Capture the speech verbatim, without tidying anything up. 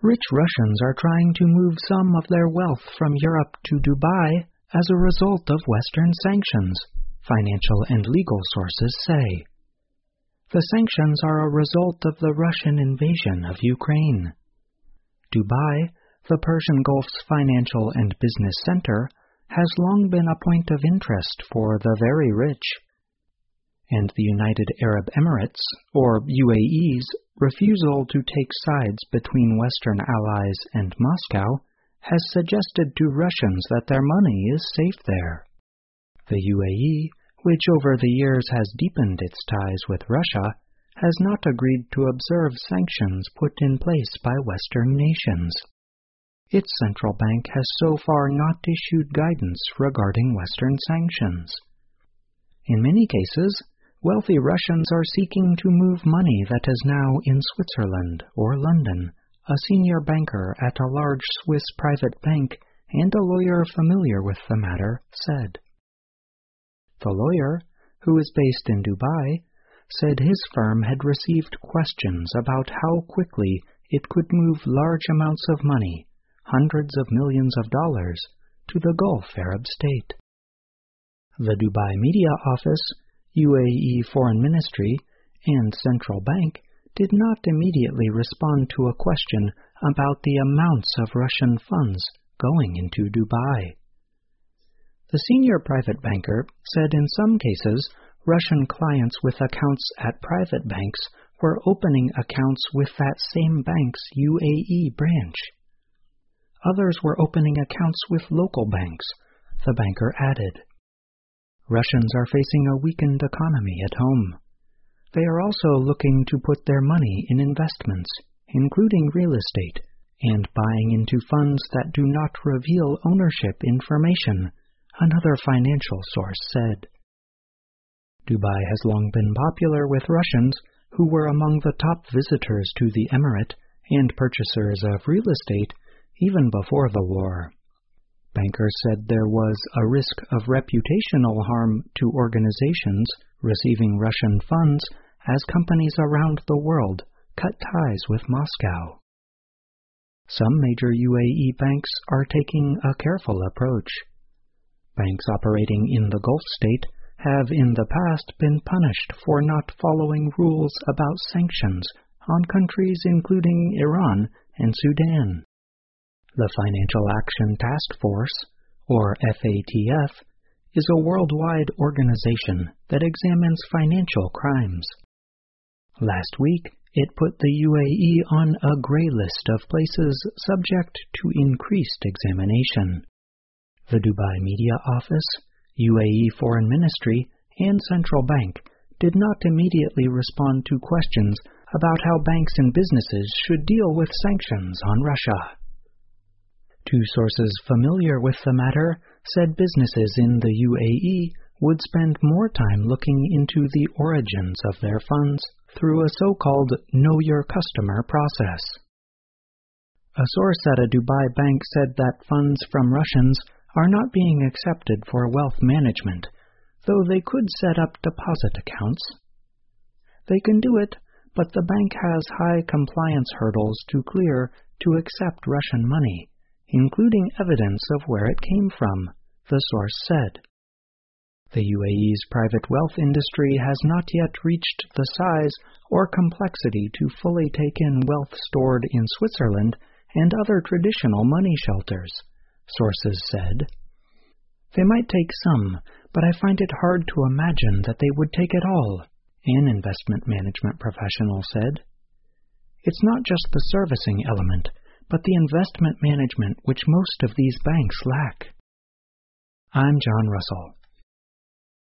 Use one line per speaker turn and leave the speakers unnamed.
Rich Russians are trying to move some of their wealth from Europe to Dubai as a result of Western sanctions, financial and legal sources say. The sanctions are a result of the Russian invasion of Ukraine. Dubai, the Persian Gulf's financial and business center, has long been a point of interest for the very rich. And the United Arab Emirates, or U A E's, refusal to take sides between Western allies and Moscow has suggested to Russians that their money is safe there. The U A E, which over the years has deepened its ties with Russia, has not agreed to observe sanctions put in place by Western nations. Its central bank has so far not issued guidance regarding Western sanctions. In many cases, wealthy Russians are seeking to move money that is now in Switzerland or London, a senior banker at a large Swiss private bank and a lawyer familiar with the matter said. The lawyer, who is based in Dubai, said his firm had received questions about how quickly it could move large amounts of money, hundreds of millions of dollars, to the Gulf Arab state. The Dubai Media Office, U A E Foreign Ministry, and Central Bank did not immediately respond to a question about the amounts of Russian funds going into Dubai. The senior private banker said in some cases Russian clients with accounts at private banks were opening accounts with that same bank's U A E branch. Others were opening accounts with local banks, the banker added. Russians are facing a weakened economy at home. They are also looking to put their money in investments, including real estate, and buying into funds that do not reveal ownership information, another financial source said. Dubai has long been popular with Russians, who were among the top visitors to the emirate and purchasers of real estate even before the war. Bankers said there was a risk of reputational harm to organizations receiving Russian funds as companies around the world cut ties with Moscow. Some major U A E banks are taking a careful approach. Banks operating in the Gulf state have in the past been punished for not following rules about sanctions on countries including Iran and Sudan. The Financial Action Task Force, or F A T F, is a worldwide organization that examines financial crimes. Last week, it put the U A E on a gray list of places subject to increased examination. The Dubai Media Office, U A E Foreign Ministry, and Central Bank did not immediately respond to questions about how banks and businesses should deal with sanctions on Russia. Two sources familiar with the matter said businesses in the U A E would spend more time looking into the origins of their funds through a so-called Know Your Customer process. A source at a Dubai bank said that funds from Russians are not being accepted for wealth management, though they could set up deposit accounts. They can do it, but the bank has high compliance hurdles to clear to accept Russian money, including evidence of where it came from, the source said. The U A E's private wealth industry has not yet reached the size or complexity to fully take in wealth stored in Switzerland and other traditional money shelters, sources said. They might take some, but I find it hard to imagine that they would take it all, an investment management professional said. It's not just the servicing element, but the investment management which most of these banks lack. I'm John Russell.